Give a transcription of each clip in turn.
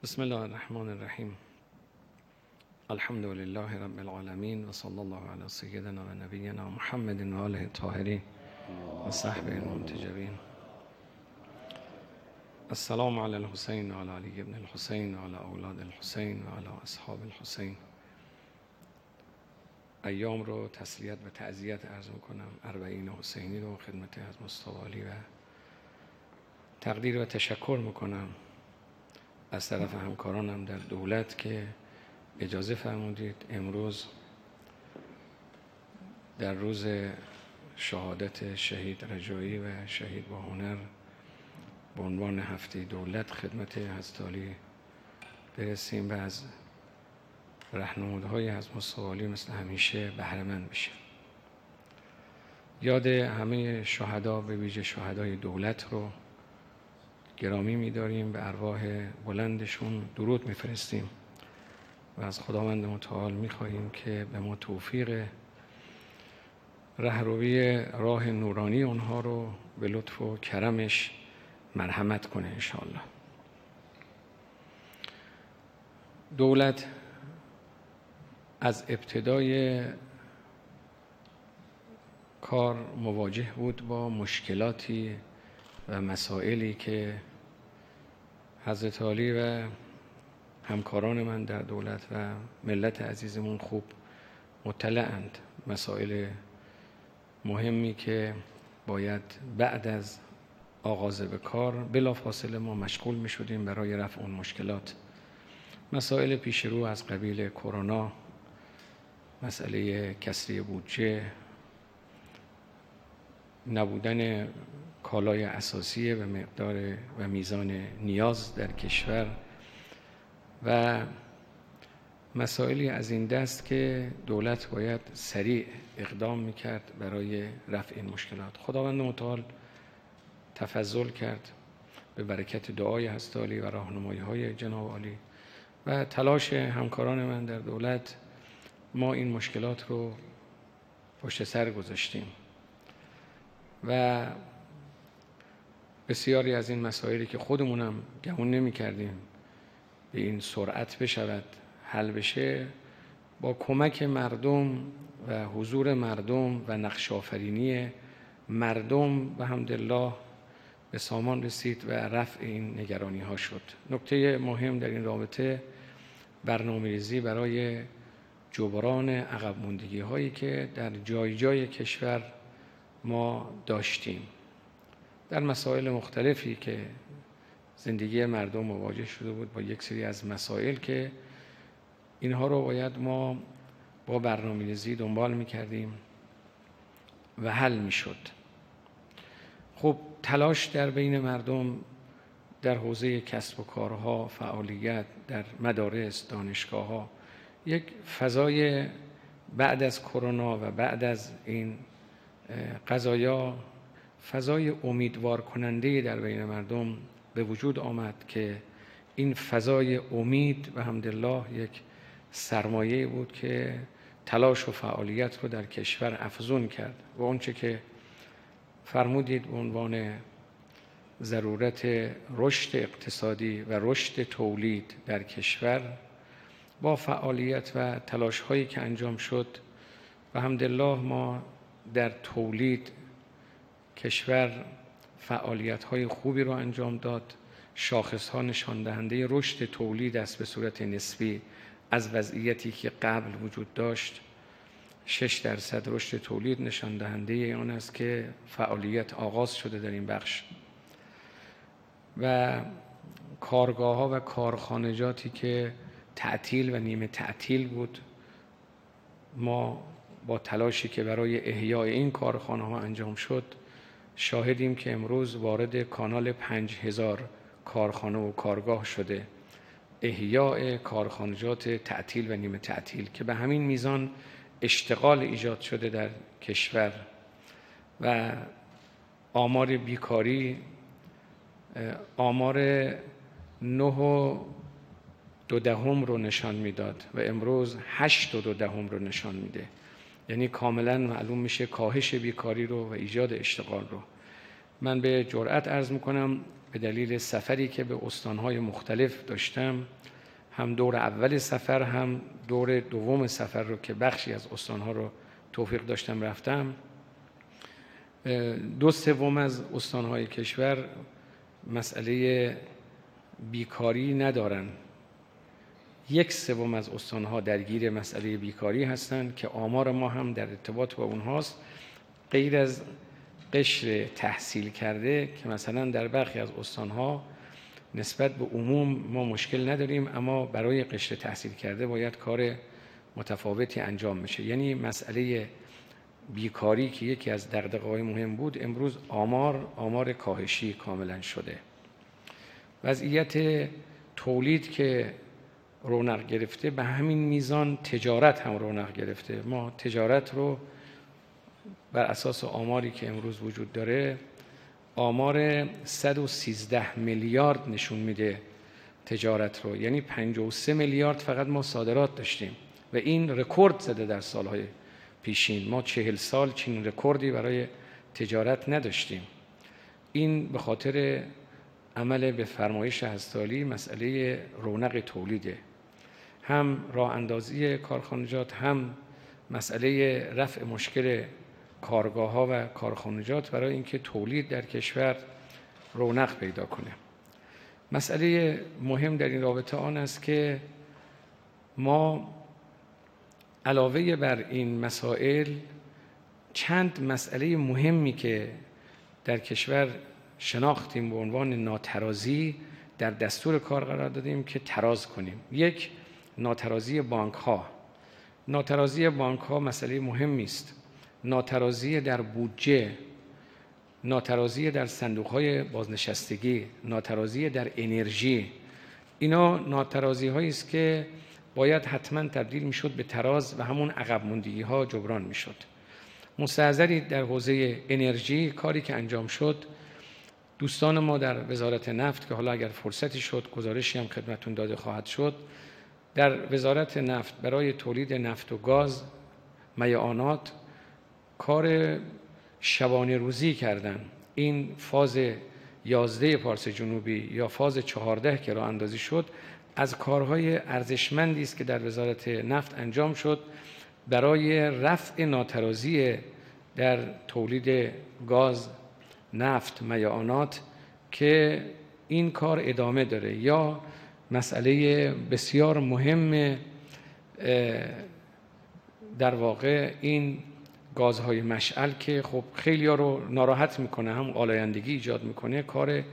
بسم الله الرحمن الرحیم. الحمد لله رب العالمین و صلی الله علی سیدنا و نبینا محمد و آله الطاهرین و صحبه المنتجبین. السلام علی الحسین و علی علی ابن الحسین و علی اولاد الحسین و علی اصحاب الحسین. ایام رو تسلیت و تعزیت عرض میکنم، اربعین حسینی رو خدمت از مصطفی و تقدیر و تشکر میکنم از طرف همکارانم در دولت که اجازه فرمودید امروز در روز شهادت شهید رجایی و شهید با هنر به عنوان هفته دولت خدمت حضرت عالی برسیم و از راهنمودهای حضرت مصطفی مثل همیشه بهره مند بشیم. یاد همه شهدا به ویژه شهدای دولت رو گرامی می‌داریم، به ارواح بلندشون درود می‌فرستیم و از خداوند متعال می‌خواهیم که به ما توفیق رهروی راه نورانی اونها رو به لطف و کرمش مرحمت کنه انشاءالله. دولت از ابتدای کار مواجه بود با مشکلاتی و مسائلی که حضرت عالی و همکاران من در دولت و ملت عزیزمون خوب مطلعند. مسائل مهمی که باید بعد از آغاز به کار بلافاصله ما مشغول می شدیم برای رفع اون مشکلات. مسائل پیش رو از قبیل کرونا، مسئله کسری بودجه، نبودن کالای اساسی به مقدار و میزان نیاز در کشور و مسائلی از این دست که دولت باید سریع اقدام میکرد برای رفع این مشکلات. خداوند متعال تفضل کرد به برکت دعای حضرت عالی و راهنمایی‌های جناب عالی و تلاش همکاران من در دولت، ما این مشکلات رو پشت سر گذاشتیم و بسیاری از این مسائلی که خودمونم گمون نمی کردیم به این سرعت بشود حل بشه، با کمک مردم و حضور مردم و نقش آفرینی مردم به حمدالله به سامان رسید و رفع این نگرانی ها شد. نکته مهم در این رابطه برنامه‌ریزی برای جبران عقب ماندگی هایی که در جای جای کشور ما داشتیم در مسائل مختلفی که زندگی مردم مواجه شده بود با یک سری از مسائل که اینها رو باید ما با برنامه‌ریزی دنبال می‌کردیم و حل می‌شد. خب تلاش در بین مردم در حوزه کسب و کارها، فعالیت در مدارس، دانشگاه‌ها، یک فضای بعد از کرونا و بعد از این قضایا فضای امیدوار کننده در بین مردم به وجود آمد که این فضای امید و حمدالله یک سرمایه بود که تلاش و فعالیت رو در کشور افزون کرد و اونچه که فرمودید به عنوان ضرورت رشد اقتصادی و رشد تولید در کشور با فعالیت و تلاش هایی که انجام شد و حمدالله ما در تولید کشور فعالیت های خوبی رو انجام داد. شاخص ها نشان دهنده رشد تولید است به صورت نسبی از وضعیتی که قبل وجود داشت. 6% رشد تولید نشان دهنده آن است که فعالیت آغاز شده در این بخش و کارگاه ها و کارخانجاتی که تعطیل و نیمه تعطیل بود، ما با تلاشی که برای احیای این کارخانه ها انجام شد شاهدیم که امروز وارد کانال 5000 کارخانه و کارگاه شده. احیای کارخانجات تعطیل و نیمه تعطیل که به همین میزان اشتغال ایجاد شده در کشور و آمار بیکاری آمار 9.2 رو نشان میداد و امروز 8.2 رو نشان میده. یعنی کاملا معلوم میشه کاهش بیکاری رو و ایجاد اشتغال رو. من به جرئت عرض میکنم به دلیل سفری که به استانهای مختلف داشتم، هم دور اول سفر هم دور دوم سفر رو که بخشی از استانها رو توفیق داشتم رفتم، 2/3 از استانهای کشور مسئله بیکاری ندارن. 1/3 از استانها درگیر مسئله بیکاری هستند که آمار ما هم در ارتباط با اونهاست. غیر از قشر تحصیل کرده که مثلا در برخی از استانها نسبت به عموم ما مشکل نداریم، اما برای قشر تحصیل کرده باید کار متفاوتی انجام میشه. یعنی مسئله بیکاری که یکی از دغدغه‌های مهم بود، امروز آمار کاهشی کاملا شده. وضعیت تولید که رونق گرفته، به همین میزان تجارت هم رونق گرفته. ما تجارت رو بر اساس آماری که امروز وجود داره، آمار 113 میلیارد نشون میده تجارت رو، یعنی 53 میلیارد فقط ما صادرات داشتیم و این رکورد زده در سالهای پیشین. ما 40 سال چنین رکوردی برای تجارت نداشتیم. این به خاطر عمل به فرمایش هستالی مسئله رونق تولیده، هم راه اندازی کارخانجات، هم مسئله رفع مشکل کارگاه ها و کارخانجات برای اینکه تولید در کشور رونق پیدا کنه. مسئله مهم در این رابطه آن است که ما علاوه بر این مسائل چند مسئله مهمی که در کشور شناختیم به عنوان ناترازی در دستور کار قرار دادیم که تراز کنیم. یک، ناترازی بانک ها. ناترازی بانک ها مسئله مهمی است. ناترازی در بودجه، ناترازی در صندوق های بازنشستگی، ناترازی در انرژی، اینا ناترازی هایی است که باید حتما تبدیل میشد به تراز و همون عقب ماندگی ها جبران میشد. مستحضری در حوزه انرژی کاری که انجام شد، دوستان ما در وزارت نفت که حالا اگر فرصتی شد گزارشی هم خدمتتون داده خواهد شد، در وزارت نفت برای تولید نفت و گاز میعانات کار شبانه روزی کردن. این فاز 11 پارس جنوبی یا فاز 14 که راه اندازی شد، از کارهای ارزشمندی است که در وزارت نفت انجام شد برای رفع ناترازی در تولید گاز، نفت، میعانات، که این کار ادامه داره. یا مسئله بسیار مهم در واقع این گازهای مشعل که خب خیلی ها رو ناراحت میکنه، هم آلایندگی ایجاد میکنه. کار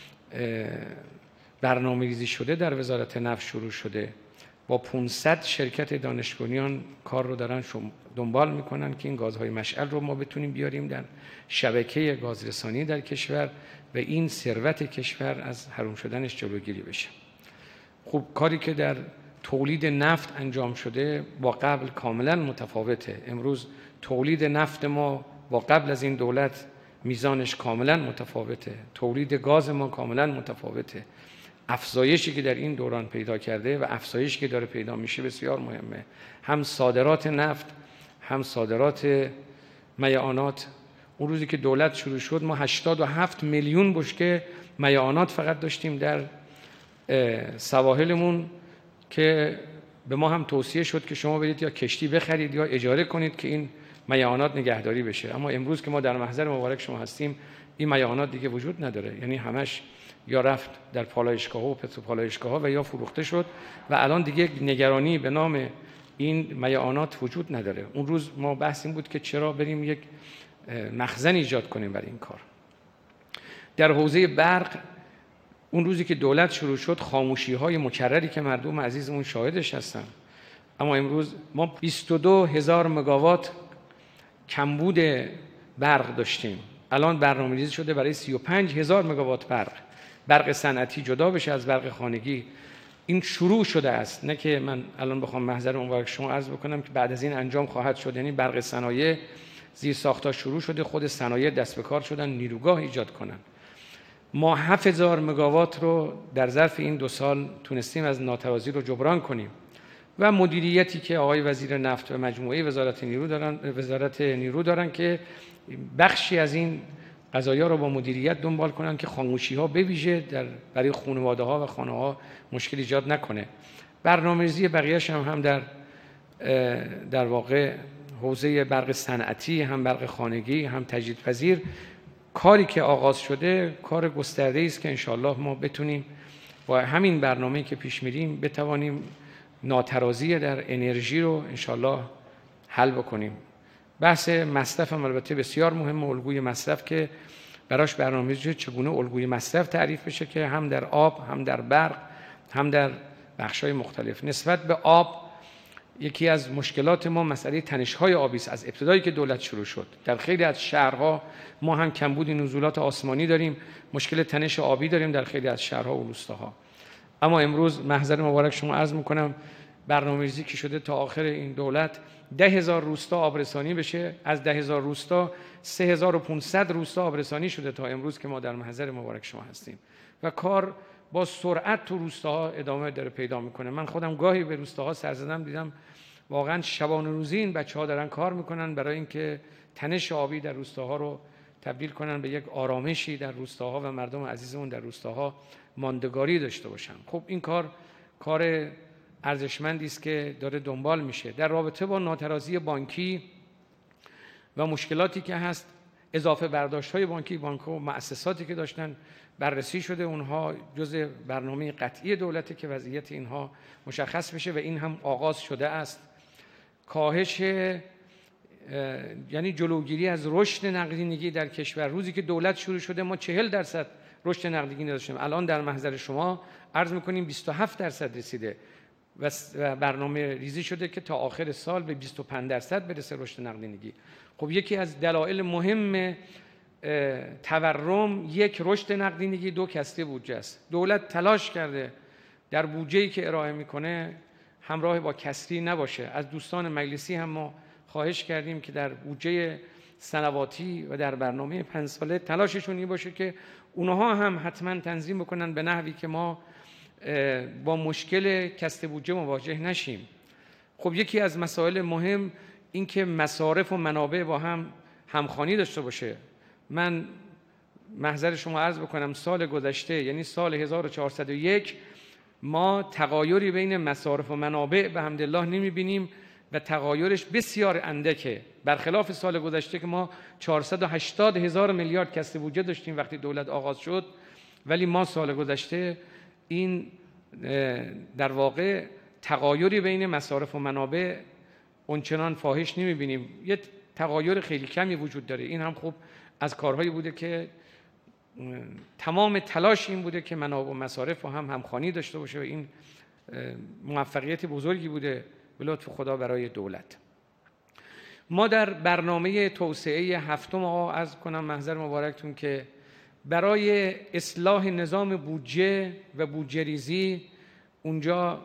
برنامه‌ریزی شده در وزارت نفت شروع شده، با 500 شرکت دانش بنیان کار رو دارن دنبال میکنن که این گازهای مشعل رو ما بتونیم بیاریم در شبکه گازرسانی در کشور و این ثروت کشور از حروم شدنش جلوگیری بشه. خب کاری که در تولید نفت انجام شده با قبل کاملا متفاوته. امروز تولید نفت ما با قبل از این دولت میزانش کاملا متفاوته، تولید گاز ما کاملا متفاوته. افزایشی که در این دوران پیدا کرده و افزایشی که داره پیدا میشه بسیار مهمه. هم صادرات نفت، هم صادرات میعانات. اون روزی که دولت شروع شد ما 87 میلیون بشکه میعانات فقط داشتیم در سواحلمون که به ما هم توصیه شد که شما برید یا کشتی بخرید یا اجاره کنید که این میعانات نگهداری بشه. اما امروز که ما در محضر مبارک شما هستیم، این میعانات دیگه وجود نداره. یعنی همش یا رفت در پالایشگاه‌ها و پتروپالایشگاه‌ها و یا فروخته شد و الان دیگه نگرانی به نام این میعانات وجود نداره. اون روز ما بحث این بود که چرا بریم یک مخزن ایجاد کنیم برای این کار. در حوزه برق اون روزی که دولت شروع شد خاموشی‌های مکرری که مردم عزیزمون شاهدش هستن، اما امروز ما 22,000 مگاوات کمبود برق داشتیم. الان برنامه‌ریزی شده برای 35,000 مگاوات برق صنعتی جدا بشه از برق خانگی. این شروع شده است، نه که من الان بخوام محضر مبارک شما عرض بکنم که بعد از این انجام خواهد شد. یعنی برق صنایع زیر ساخت‌ها شروع شده، خود صنایع دست به کار شدن نیروگاه ایجاد کنن. ما 7,000 مگاوات رو در ظرف این 2 سال تونستیم از ناتوازی رو جبران کنیم و مدیریتی که آقای وزیر نفت و مجموعه وزارت نیرو دارن که بخشی از این قضایا رو با مدیریت دنبال کنن که خاموشی‌ها به ویژه برای خانواده‌ها و خانه‌ها مشکل ایجاد نکنه. برنامه‌ریزی بقیه‌اش هم در واقع حوزه برق صنعتی، هم برق خانگی، هم تجدیدپذیر، کاری که آغاز شده کار گسترده‌ای است که انشاءالله ما بتونیم با همین برنامه‌ای که پیش میریم بتوانیم ناترازی در انرژی رو انشاءالله حل بکنیم. بحث مصرف هم البته بسیار مهمه، الگوی مصرف که براش برنامه‌ریزی چگونه الگوی مصرف تعریف بشه که هم در آب، هم در برق، هم در بخش‌های مختلف. نسبت به آب، یکی از مشکلات ما مسئله تنش‌های آبی است. از ابتدایی که دولت شروع شد در خیلی از شهرها ما هم کمبود نزولات آسمانی داریم، مشکل تنش آبی داریم در خیلی از شهرها و روستاها. اما امروز محضر مبارک شما عرض می‌کنم برنامه‌ریزی که شده تا آخر این دولت 10,000 روستا آبرسانی بشه. از 10,000 روستا 3,500 روستا آبرسانی شده تا امروز که ما در محضر مبارک شما هستیم و کار با سرعت تو روستاها ادامه داره پیدا میکنه. من خودم گاهی به روستاها سر زدم، دیدم واقعا شبانه روزی این بچه‌ها دارن کار میکنن برای اینکه تنش آبی در روستاها رو تبدیل کنن به یک آرامشی در روستاها و مردم عزیزمون در روستاها ماندگاری داشته باشن. خب این کار ارزشمندی است که داره دنبال میشه. در رابطه با ناترازی بانکی و مشکلاتی که هست، اضافه برداشت‌های بانک‌ها و مؤسساتی که داشتن بررسی شده، اونها جزء برنامه قطعی دولته که وضعیت اینها مشخص بشه و این هم آغاز شده است. کاهش یعنی جلوگیری از رشد نقدینگی در کشور. روزی که دولت شروع شده ما 40% رشد نقدینگی نداشتیم، الان در محضر شما عرض می‌کنیم 27% رسیده و برنامه ریزی شده که تا آخر سال به 25% برسه رشد نقدینگی. خب یکی از دلایل مهم تورم یک رشد نقدینگی، دو کسری بودجه است. دولت تلاش کرده در بودجه‌ای که ارائه میکنه همراه با کسری نباشه. از دوستان مجلسی هم ما خواهش کردیم که در بودجه سنواتی و در برنامه 5 ساله تلاششون این باشه که اونها هم حتما تنظیم بکنن به نحوی که ما با مشکل کسر بودجه مواجه نشیم. خب یکی از مسائل مهم این که مصارف و منابع با هم همخوانی داشته باشه. من محضر شما عرض بکنم سال گذشته یعنی سال 1401 ما تغایری بین مصارف و منابع به حمدالله نمی‌بینیم و تغایرش بسیار اندکه، برخلاف سال گذشته که ما 480,000 میلیارد کسر بودجه داشتیم وقتی دولت آغاز شد، ولی ما سال گذشته این در واقع تغایری بین مصارف و منابع اونچنان فاحش نمی‌بینیم. یه تغایر خیلی کمی وجود داره. این هم خوب از کارهایی بوده که تمام تلاش این بوده که منابع و مصارف رو هم همخوانی داشته باشه و این موفقیت بزرگی بوده به لطف خدا برای دولت. ما در برنامه توسعه هفتم عرض کنم محضر مبارکتون که برای اصلاح نظام بودجه و بودجه ریزی اونجا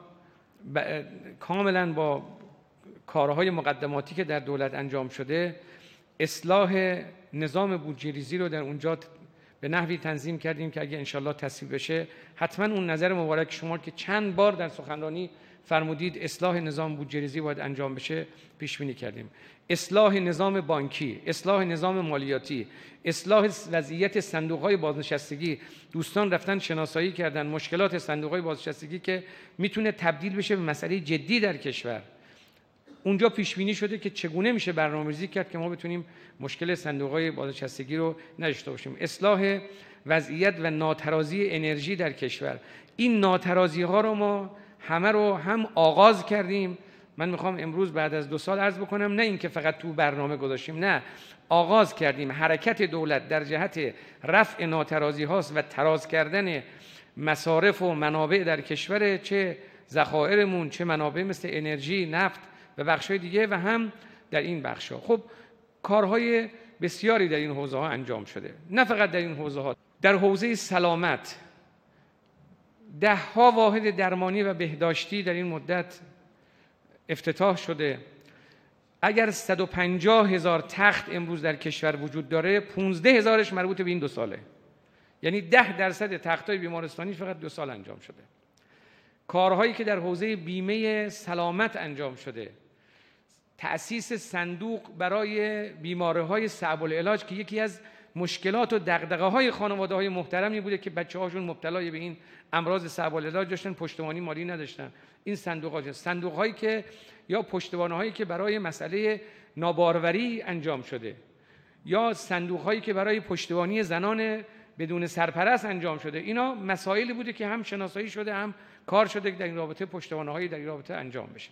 کاملا با کارهای مقدماتی که در دولت انجام شده اصلاح نظام بودجه ریزی رو در اونجا به نحوی تنظیم کردیم که اگه انشالله تصویب بشه حتما اون نظر مبارک شما که چند بار در سخنرانی فرمودید اصلاح نظام بودجه ریزی باید انجام بشه پیش بینی کردیم. اصلاح نظام بانکی، اصلاح نظام مالیاتی، اصلاح وضعیت صندوق‌های بازنشستگی. دوستان رفتن شناسایی کردن مشکلات صندوق‌های بازنشستگی که میتونه تبدیل بشه به مسئله جدی در کشور. اونجا پیش بینی شده که چگونه میشه برنامه‌ریزی کرد که ما بتونیم مشکل صندوق‌های بازنشستگی رو نداشته باشیم. اصلاح وضعیت و ناترازی انرژی در کشور. این ناترازی‌ها رو ما همه رو هم آغاز کردیم. من میخوام امروز بعد از 2 سال عرض بکنم نه اینکه فقط تو برنامه گذاشتیم، نه، آغاز کردیم. حرکت دولت در جهت رفع ناترازی هاست و تراز کردن مصارف و منابع در کشور، چه ذخایرمون چه منابع مثل انرژی، نفت و بخش‌های دیگه و هم در این بخش‌ها. خب کارهای بسیاری در این حوزه‌ها انجام شده. نه فقط در این حوزه‌ها، در حوزه سلامت 10 واحد درمانی و بهداشتی در این مدت افتتاح شده. اگر 150,000 تخت امروز در کشور وجود داره 15,000ش مربوط به این 2 ساله، یعنی 10% تخت‌های بیمارستانی فقط 2 سال انجام شده. کارهایی که در حوزه بیمه سلامت انجام شده، تأسیس صندوق برای بیماری‌های صعب العلاج که یکی از مشکلات و دغدغه‌های خانواده‌های محترمی بوده که بچه‌هاشون مبتلای به این امراض صعب العلاج داشتن، پشتوانی مالی نداشتن. این صندوق‌هایی که یا پشتوانه‌هایی که برای مسئله ناباروری انجام شده، یا صندوق‌هایی که برای پشتوانی زنان بدون سرپرست انجام شده، اینا مسائلی بوده که هم شناسایی شده هم کار شده که در این رابطه پشتوانه‌هایی در این رابطه انجام بشه.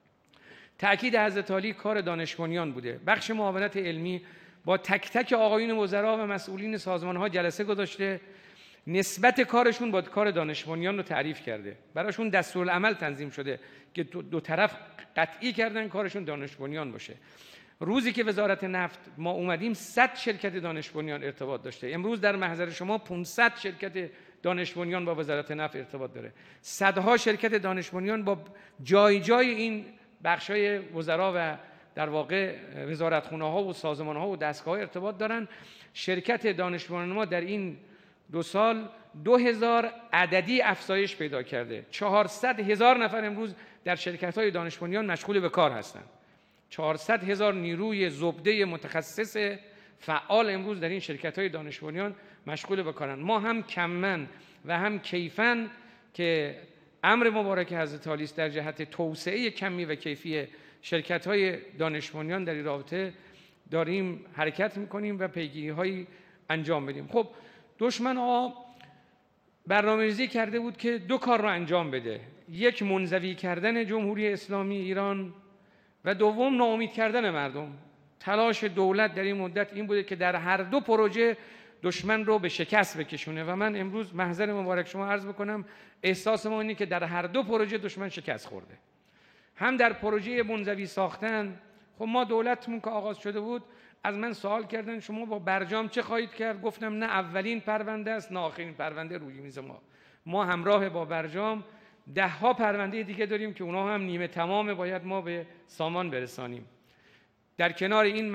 تأکید حضرت عالی کار دانش بنیان بوده. بخش معاونت علمی با تک تک آقایون وزرا و مسئولین سازمان‌ها جلسه گذاشته، نسبت کارشون با کار دانش بنیان رو تعریف کرده، براشون دستورالعمل تنظیم شده که دو طرف قطعی کردن کارشون دانش بنیان باشه. روزی که وزارت نفت ما اومدیم 100 شرکت دانش بنیان ارتباط داشته. امروز در محضر شما 500 شرکت دانش بنیان با وزارت نفت ارتباط داره. صدها شرکت دانش بنیان با جای این بخشای وزرا و در واقع وزارتخونه‌ها و سازمان‌ها و دستگاه‌ها ارتباط دارن. شرکت دانش بنیان ما در این 2 سال 2000 عددی افزایش پیدا کرده. 400,000 نفر امروز در شرکت‌های دانش بنیان مشغول به کار هستند. 400,000 نیروی زبده متخصص فعال امروز در این شرکت‌های دانش بنیان مشغول به کارند. ما هم کماً و هم کیفاً که امر مبارک حضرت عالی است در جهت توسعه کمی و کیفی شرکت‌های دانش بنیان در این رابطه داریم حرکت می‌کنیم و پیگیری‌هایی انجام بدیم. خب دشمن برنامه‌ریزی کرده بود که 2 کار را انجام بده: یک، منزوی کردن جمهوری اسلامی ایران و دوم، ناامید کردن مردم. تلاش دولت در این مدت این بوده که در هر 2 پروژه دشمن رو به شکست بکشونه و من امروز محضر مبارک شما عرض بکنم احساس ما اینه که در هر 2 پروژه دشمن شکست خورده. هم در پروژه منزوی ساختن، خب ما دولتمون که آغاز شده بود از من سوال کردن شما با برجام چه خواهید کرد؟ گفتم نه اولین پرونده است نه آخرین پرونده روی میز ما همراه با برجام 10 پرونده دیگه داریم که اونها هم نیمه تمامه، باید ما به سامان برسانیم. در کنار این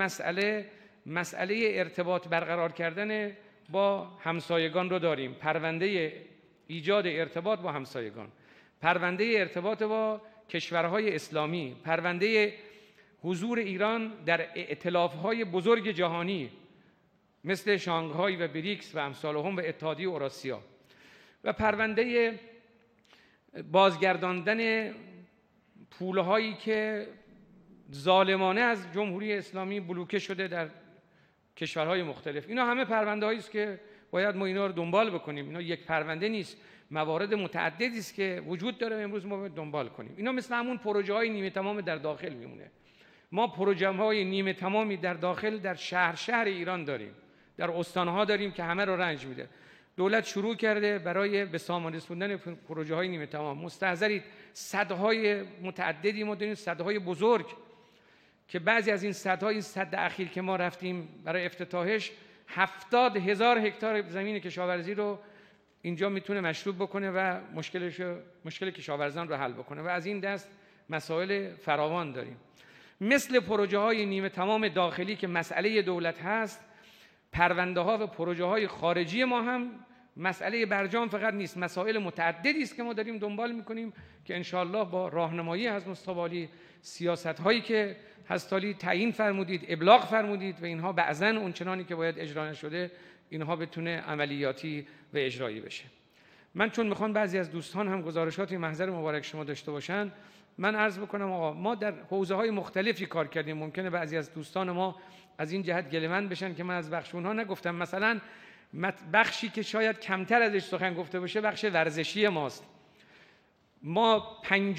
مسئله ارتباط برقرار کردن با همسایگان رو داریم. پرونده ایجاد ارتباط با همسایگان، پرونده ارتباط با کشورهای اسلامی، پرونده حضور ایران در ائتلاف‌های بزرگ جهانی مثل شانگهای و بریکس و امثالهم و اتحادیه اوراسیا، و پرونده بازگرداندن پولهایی که ظالمانه از جمهوری اسلامی بلوکه شده در کشورهای مختلف. اینا همه پرونده‌هایی است که باید ما اینا رو دنبال بکنیم. اینا یک پرونده نیست، موارد متعددی است که وجود داره، امروز ما باید دنبال کنیم. اینا مثل همون پروژه‌های نیمه تمام در داخل میمونه. ما پروژه‌های نیمه تمامی در داخل در شهر ایران داریم، در استان‌ها داریم که همه رو رنج میده. دولت شروع کرده برای به سامان رسوندن پروژه‌های نیمه تمام. مستحضرید صدهای متعددی ما داریم، صدهای بزرگ که بعضی از این صدها، این صد اخیر که ما رفتیم برای افتتاحش 70,000 هکتار زمین کشاورزی رو اینجا میتونه مشروب بکنه و مشکل کشاورزان رو حل بکنه و از این دست مسائل فراوان داریم. مثل پروژه‌های نیمه تمام داخلی که مسئله دولت هست، پرونده‌ها و پروژه‌های خارجی ما هم مسئله برجام فقط نیست، مسائل متعددی است که ما داریم دنبال می‌کنیم که انشاءالله با راهنمایی از مصطفی عالی، سیاست‌هایی که هستالی تعیین فرمودید، ابلاغ فرمودید و اینها بعضاً اونچنانی که باید اجرا نشده اینها بتونه عملیاتی و اجرایی بشه. من چون میخوان بعضی از دوستان هم گزارشاتی محضر مبارک شما داشته باشن، من عرض بکنم آقا ما در حوزه‌های مختلفی کار کردیم. ممکنه بعضی از دوستان ما از این جهت گله‌مند بشن که من از بخش اونها نگفتم. مثلا بخشی که شاید کمتر ازش سخن گفته باشه بخش ورزشی ماست. ما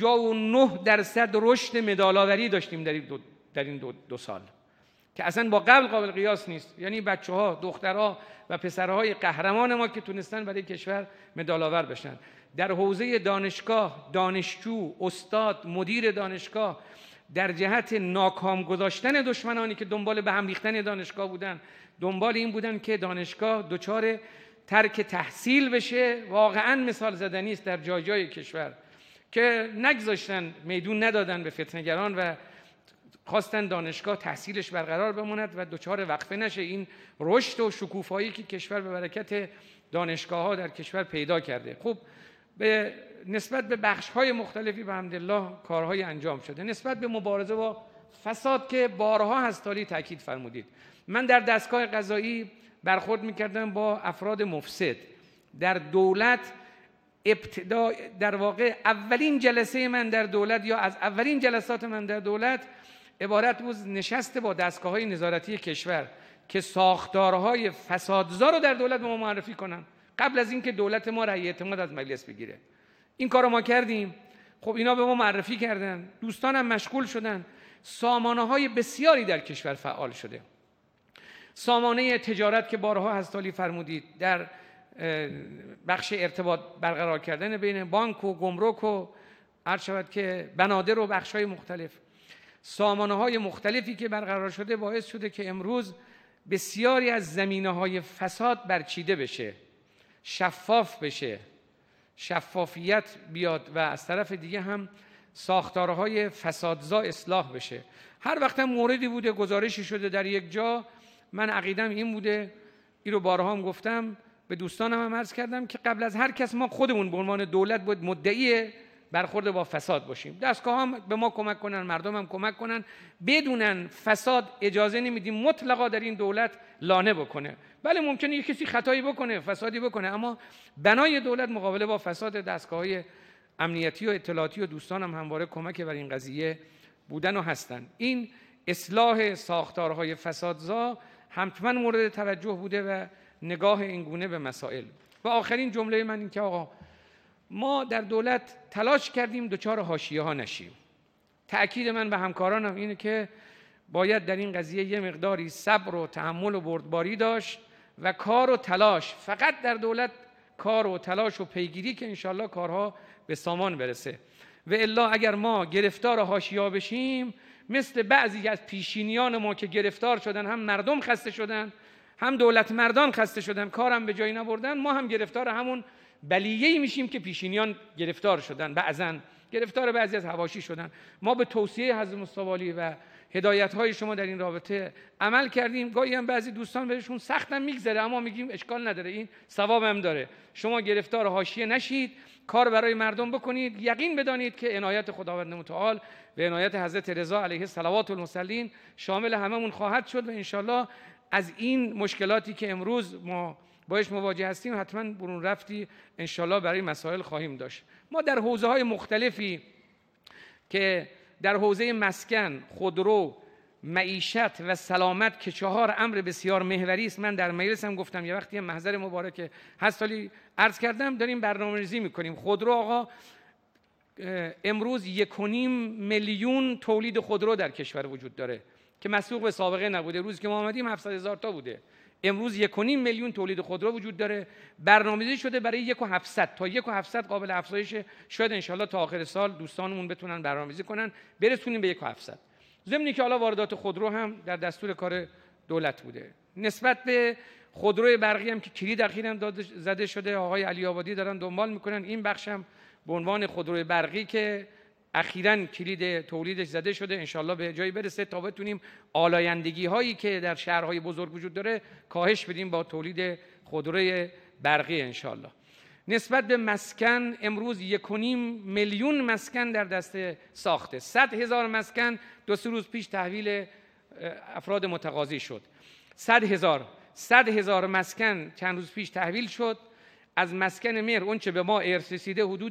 59% رشد مدال‌آوری داشتیم در این دو سال که اصلا با قبل قابل قیاس نیست. یعنی بچه‌ها، دخترها و پسرهای قهرمان ما که تونستن برای کشور مدال‌آور بشن. در حوزه دانشگاه، دانشجو، استاد، مدیر دانشگاه در جهت ناکام گذاشتن دشمنانی که دنبال به هم ریختن دانشگاه بودن، دنبال این بودن که دانشگاه دچار ترک تحصیل بشه، واقعاً مثال زدنی است در جای کشور که نگذاشتن، میدون ندادن به فتنه‌گران و خواستن دانشگاه تحصیلش برقرار بماند و دچار وقفه نشه این رشد و شکوفایی که کشور به برکت دانشگاه‌ها در کشور پیدا کرده. خب به نسبت به بخش‌های مختلفی به حمدالله کارهای انجام شده. نسبت به مبارزه با فساد که بارها هستالی تاکید فرمودید، من در دستگاه قضایی برخورد میکردن با افراد مفسد. در دولت ابتدا، در واقع اولین جلسه من در دولت یا از اولین جلسات من در دولت عبارت بود نشست با دستگاه‌های نظارتی کشور که ساختارهای فسادزا رو در دولت به ما معرفی کنن قبل از اینکه دولت ما رأی اعتماد از مجلس بگیره. این کارو ما کردیم. خب اینا به ما معرفی کردن، دوستانم مشغول شدن. سامانه‌های بسیاری در کشور فعال شده. سامانه تجارت که بارها هستالی فرمودید، در بخش ارتباط برقرار کردن بین بانک و گمرک و عرض شود که بنادر و بخش‌های مختلف، سامانه‌های مختلفی که برقرار شده باعث شده که امروز بسیاری از زمینه‌های فساد برچیده بشه، شفاف بشه، شفافیت بیاد و از طرف دیگه هم ساختارهای فسادزا اصلاح بشه. هر وقت هم موردی بوده گزارشی شده در یک جا، من عقیدم این بوده، این رو بارها هم گفتم، به دوستانم هم عرض کردم که قبل از هر کس ما خودمون به عنوان دولت باید مدعی برخورد با فساد باشیم. دستگاه هم به ما کمک کنن، مردم هم کمک کنن. بدونن فساد اجازه نمیدیم مطلقا در این دولت لانه بکنه. بله ممکنه یک کسی خطایی بکنه، فسادی بکنه، اما بنای دولت مقابله با فساد دستگاه‌های امنیتی و اطلاعاتی و دوستانم همواره کمک بر این قضیه بودن و هستن. این اصلاح ساختارهای فسادزا حتما مورد توجه بوده و نگاه این گونه به مسائل. و آخرین جمله من این که آقا ما در دولت تلاش کردیم دچار حاشیه‌ها نشیم. تأکید من به همکارانم اینه که باید در این قضیه یه مقداری صبر و تحمل و بردباری داشت و کار و تلاش، فقط در دولت کار و تلاش و پیگیری که انشالله کارها به سامان برسه. و الا اگر ما گرفتار حاشیه‌ها بشیم، مثل بعضی از پیشینیان ما که گرفتار شدن، هم مردم خسته شدن، هم دولت مردان خسته شدن، کارم به جایی نبردن، ما هم گرفتار همون بلیه‌ای میشیم که پیشینیان گرفتار شدن، بعضن گرفتار بعضی از حواشی شدن. ما به توصیه حضرت مستوالی و هدایت‌های شما در این رابطه عمل کردیم. گاهی هم بعضی دوستان بهشون سختم میگذره، اما میگیم اشکال نداره، این ثواب هم داره. شما گرفتار حاشیه نشید، کار برای مردم بکنید. یقین بدانید که عنایت خداوند متعال و عنایت حضرت رضا علیه صلوات المرسلین شامل هممون خواهد شد و انشالله از این مشکلاتی که امروز ما باش مواجه هستیم حتما برون رفتی انشالله برای مسائل خواهیم داشت. ما در حوزه‌های مختلفی که در حوزه مسکن، خودرو، معیشت و سلامت که 4 امر بسیار محوری است، من در مجلس هم گفتم، یه وقتی محضر مبارک هستالی عرض کردم، داریم برنامه‌ریزی می‌کنیم. خودرو آقا امروز 1.5 میلیون تولید خودرو در کشور وجود داره که مسبوق به سابقه نبوده. روزی که ما آمدیم 700,000 تا بوده. امروز 1.5 میلیون تولید خودرو وجود داره. برنامه‌ریزی شده برای 1,700 تا 1,700 قابل افزایش، شاید انشالله تا آخر سال دوستانمون بتونن برنامه‌ریزی کنن برسونیم به 1,700. ضمنی که حالا واردات خودرو هم در دستور کار دولت بوده. نسبت به خودروی برقی هم که کلید اخیراً زده شده، آقای علی آبادی دارن دنبال میکنن، این بخش هم به عنوان خودروی برقی که اخیراً کلید تولیدش زده شده انشالله به جایی برسه تا بتونیم آلایندگی هایی که در شهرهای بزرگ وجود داره کاهش بدیم با تولید خودروی برقی انشالله. نسبت به مسکن امروز 1.5 میلیون مسکن در دست ساخته. 100,000 مسکن 2-3 روز پیش تحویل افراد متقاضی شد. 100,000 مسکن چند روز پیش تحویل شد. از مسکن مهر اون چه به ما ارث رسیده حدود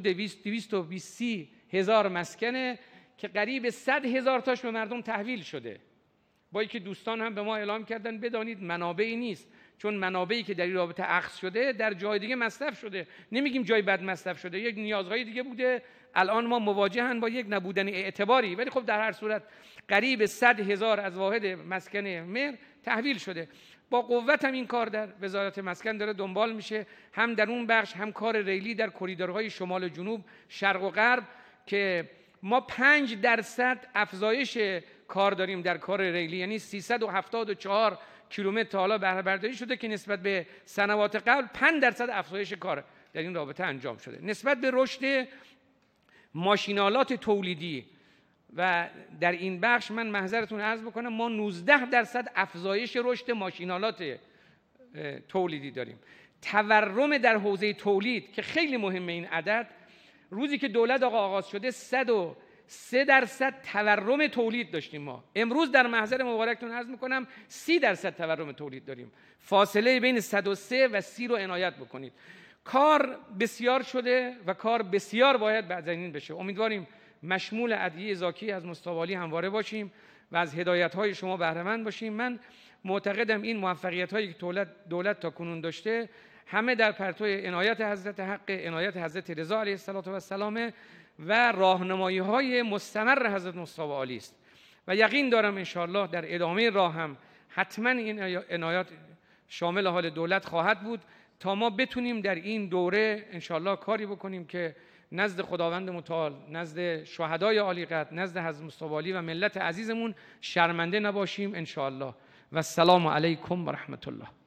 220,000 مسکنه که قریب 100,000 تاش به مردم تحویل شده. با اینکه دوستان هم به ما اعلام کردن بدانید منابعی نیست، چون منابعی که در این رابطه اخذ شده در جای دیگه مصرف شده. نمیگیم جای بد مصرف شده، یک نیازهای دیگه بوده، الان ما مواجهن با یک نبودن اعتباری، ولی خب در هر صورت قریب 100,000 از واحد مسکن مهر تحویل شده. با قوت هم این کار در وزارت مسکن داره دنبال میشه، هم در اون بخش، هم کار ریلی در کریدورهای شمال و جنوب، شرق و غرب، که ما 5% افزایش کار داریم در کار ریلی، یعنی 374 کیلومتر تا حالا بهره برداری شده که نسبت به سنوات قبل 5% افزایش کار در این رابطه انجام شده. نسبت به رشد ماشینالات تولیدی و در این بخش من محضرتون عرض بکنم، ما 19% افزایش رشد ماشینالات تولیدی داریم. تورم در حوزه تولید که خیلی مهمه، این عدد روزی که دولت آغاز شده 3% تورم تولید داشتیم ما. امروز در محضر مبارکتون عرض میکنم 30% تورم تولید داریم. فاصله بین 103 و 30 رو عنایت بکنید. کار بسیار شده و کار بسیار باید بعد از این بشه. امیدواریم مشمول ادعیه زاکی از مصطفی علی همواره باشیم و از هدایت‌های شما بهره مند باشیم. من معتقدم این موفقیت‌هایی که دولت تا کنون داشته همه در پرتو عنایت حضرت حق، عنایت حضرت رضا علیه السلام و راهنمایی‌های مستمر حضرت مصطفی علی است و یقین دارم انشاءالله در ادامه راه هم حتما این عنایات شامل حال دولت خواهد بود تا ما بتونیم در این دوره انشاءالله کاری بکنیم که نزد خداوند متعال، نزد شهدای عالی قدر، نزد حضرت مصطفی علی و ملت عزیزمون شرمنده نباشیم انشاءالله. و السلام علیکم و رحمت الله.